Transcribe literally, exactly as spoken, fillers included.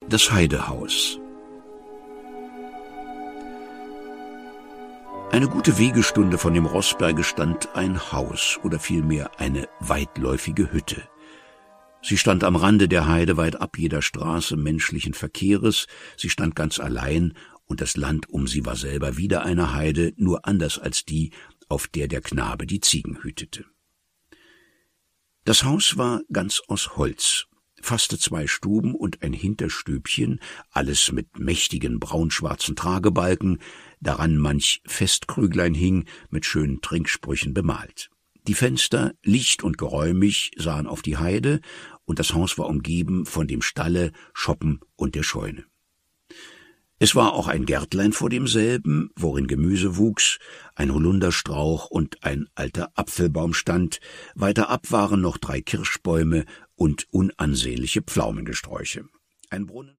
Das Heidehaus. Eine gute Wegestunde von dem Roßberge stand ein Haus, oder vielmehr eine weitläufige Hütte. Sie stand am Rande der Heide, weit ab jeder Straße menschlichen Verkehres, sie stand ganz allein, und das Land um sie war selber wieder eine Heide, nur anders als die, auf der der Knabe die Ziegen hütete. Das Haus war ganz aus Holz, fasste zwei Stuben und ein Hinterstübchen, alles mit mächtigen braunschwarzen Tragebalken, daran manch Festkrüglein hing, mit schönen Trinksprüchen bemalt. Die Fenster, licht und geräumig, sahen auf die Heide, und das Haus war umgeben von dem Stalle, Schoppen und der Scheune. Es war auch ein Gärtlein vor demselben, worin Gemüse wuchs, ein Holunderstrauch und ein alter Apfelbaum stand, weiter ab waren noch drei Kirschbäume und unansehnliche Pflaumengesträuche. Ein Brunnen